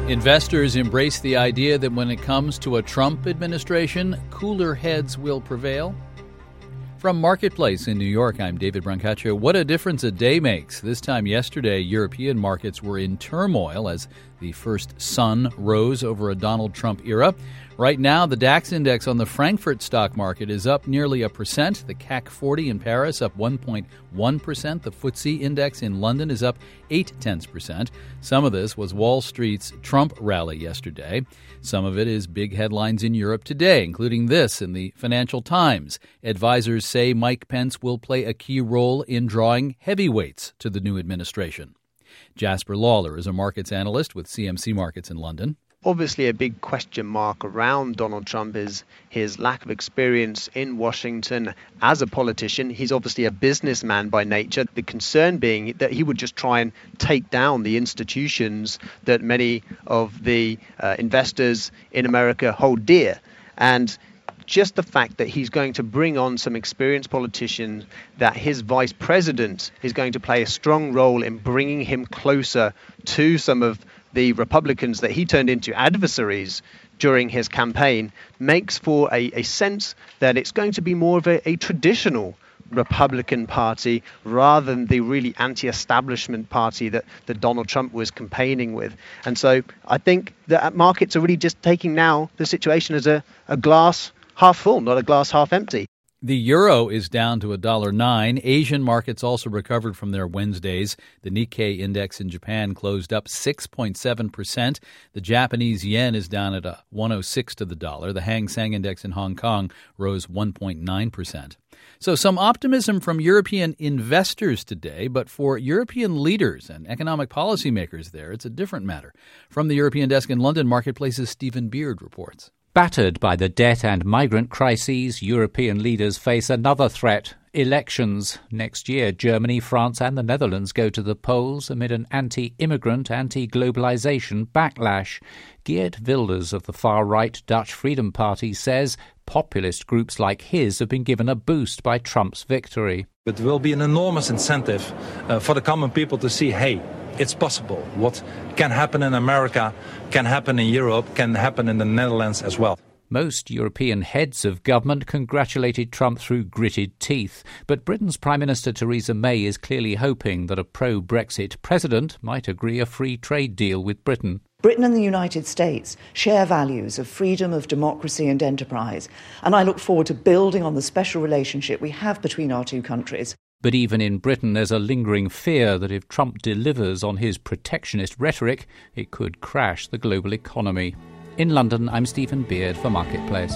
Investors embrace the idea that when it comes to a Trump administration, cooler heads will prevail. From Marketplace in New York, I'm David Brancaccio. What a difference a day makes. This time yesterday, European markets were in turmoil as the first sun rose over a Donald Trump era. Right now, the DAX index on the Frankfurt stock market is up nearly 1%. The CAC 40 in Paris up 1.1%. The FTSE index in London is up 0.8%. Some of this was Wall Street's Trump rally yesterday. Some of it is big headlines in Europe today, including this in the Financial Times. Advisors say Mike Pence will play a key role in drawing heavyweights to the new administration. Jasper Lawler is a markets analyst with CMC Markets in London. Obviously, a big question mark around Donald Trump is his lack of experience in Washington as a politician. He's obviously a businessman by nature. The concern being that he would just try and take down the institutions that many of the investors in America hold dear. And just the fact that he's going to bring on some experienced politicians, that his vice president is going to play a strong role in bringing him closer to some of the Republicans that he turned into adversaries during his campaign, makes for a sense that it's going to be more of a traditional Republican Party rather than the really anti-establishment party that Donald Trump was campaigning with. And so I think that markets are really just taking now the situation as a glass half full, not a glass half empty. The euro is down to $1.09. Asian markets also recovered from their Wednesdays. The Nikkei index in Japan closed up 6.7%. The Japanese yen is down at 106 to the dollar. The Hang Seng index in Hong Kong rose 1.9%. So some optimism from European investors today, but for European leaders and economic policymakers there, it's a different matter. From the European desk in London, Marketplace's Stephen Beard reports. Battered by the debt and migrant crises, European leaders face another threat: elections. Next year, Germany, France and the Netherlands go to the polls amid an anti-immigrant, anti-globalization backlash. Geert Wilders of the far-right Dutch Freedom Party says populist groups like his have been given a boost by Trump's victory. It will be an enormous incentive for the common people to see, hey, it's possible. What can happen in America can happen in Europe, can happen in the Netherlands as well. Most European heads of government congratulated Trump through gritted teeth, but Britain's Prime Minister Theresa May is clearly hoping that a pro-Brexit president might agree a free trade deal with Britain. Britain and the United States share values of freedom, of democracy and enterprise, and I look forward to building on the special relationship we have between our two countries. But even in Britain, there's a lingering fear that if Trump delivers on his protectionist rhetoric, it could crash the global economy. In London, I'm Stephen Beard for Marketplace.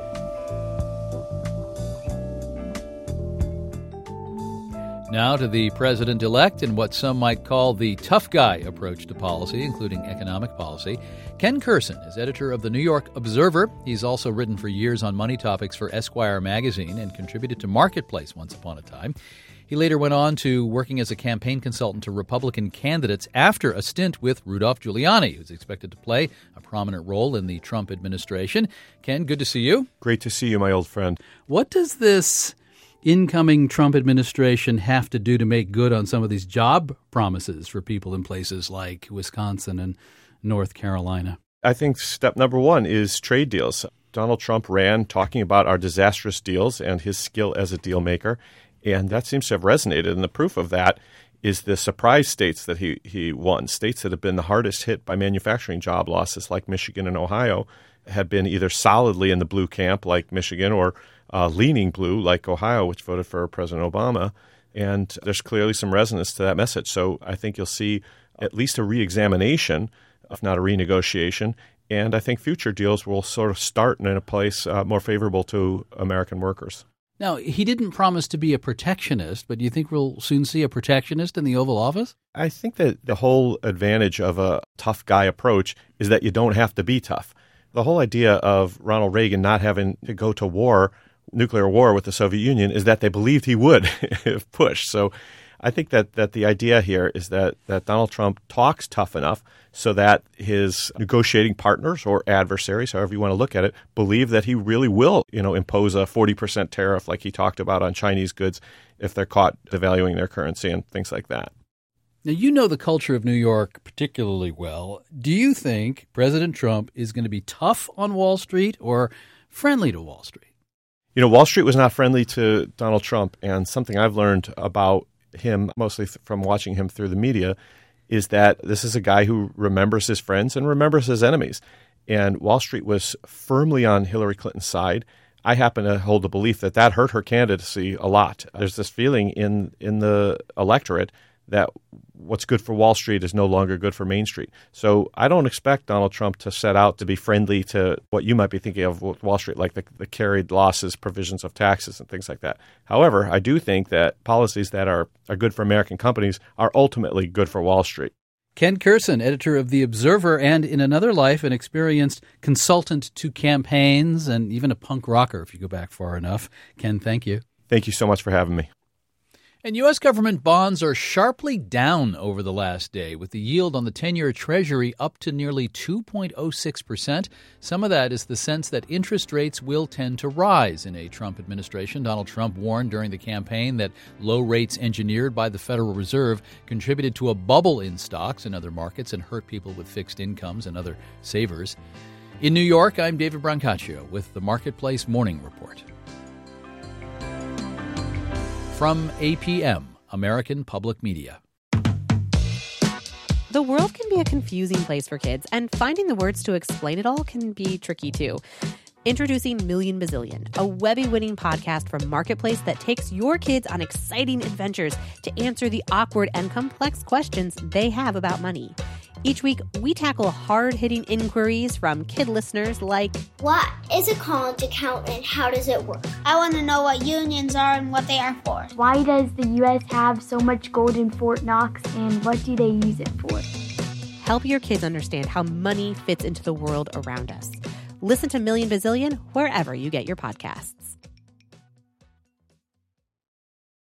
Now to the president-elect and what some might call the tough guy approach to policy, including economic policy. Ken Kurson is editor of the New York Observer. He's also written for years on money topics for Esquire magazine and contributed to Marketplace once upon a time. He later went on to working as a campaign consultant to Republican candidates after a stint with Rudolph Giuliani, who's expected to play a prominent role in the Trump administration. Ken, good to see you. Great to see you, my old friend. What does this incoming Trump administration have to do to make good on some of these job promises for people in places like Wisconsin and North Carolina? I think step number one is trade deals. Donald Trump ran talking about our disastrous deals and his skill as a deal maker, and that seems to have resonated. And the proof of that is the surprise states that he won. States that have been the hardest hit by manufacturing job losses, like Michigan and Ohio, have been either solidly in the blue camp, like Michigan, or leaning blue, like Ohio, which voted for President Obama. And there's clearly some resonance to that message. So I think you'll see at least a reexamination, if not a renegotiation. And I think future deals will sort of start in a place more favorable to American workers. Now, he didn't promise to be a protectionist, but do you think we'll soon see a protectionist in the Oval Office? I think that the whole advantage of a tough guy approach is that you don't have to be tough. The whole idea of Ronald Reagan not having to go to war, nuclear war with the Soviet Union, is that they believed he would if pushed. So I think that the idea here is that Donald Trump talks tough enough so that his negotiating partners or adversaries, however you want to look at it, believe that he really will, impose a 40% tariff like he talked about on Chinese goods if they're caught devaluing their currency and things like that. Now, you know the culture of New York particularly well. Do you think President Trump is going to be tough on Wall Street or friendly to Wall Street? You know, Wall Street was not friendly to Donald Trump, and something I've learned about him, mostly from watching him through the media, is that this is a guy who remembers his friends and remembers his enemies. And Wall Street was firmly on Hillary Clinton's side. I happen to hold the belief that that hurt her candidacy a lot. There's this feeling in the electorate that what's good for Wall Street is no longer good for Main Street. So I don't expect Donald Trump to set out to be friendly to what you might be thinking of with Wall Street, like the carried losses, provisions of taxes, and things like that. However, I do think that policies that are good for American companies are ultimately good for Wall Street. Ken Kurson, editor of The Observer, and in another life, an experienced consultant to campaigns and even a punk rocker, if you go back far enough. Ken, thank you. Thank you so much for having me. And U.S. government bonds are sharply down over the last day, with the yield on the 10-year Treasury up to nearly 2.06%. Some of that is the sense that interest rates will tend to rise in a Trump administration. Donald Trump warned during the campaign that low rates engineered by the Federal Reserve contributed to a bubble in stocks and other markets and hurt people with fixed incomes and other savers. In New York, I'm David Brancaccio with the Marketplace Morning Report. From APM, American Public Media. The world can be a confusing place for kids, and finding the words to explain it all can be tricky too. Introducing Million Bazillion, a Webby-winning podcast from Marketplace that takes your kids on exciting adventures to answer the awkward and complex questions they have about money. Each week, we tackle hard-hitting inquiries from kid listeners like, what is a college account and how does it work? I want to know what unions are and what they are for. Why does the U.S. have so much gold in Fort Knox and what do they use it for? Help your kids understand how money fits into the world around us. Listen to Million Bazillion wherever you get your podcasts.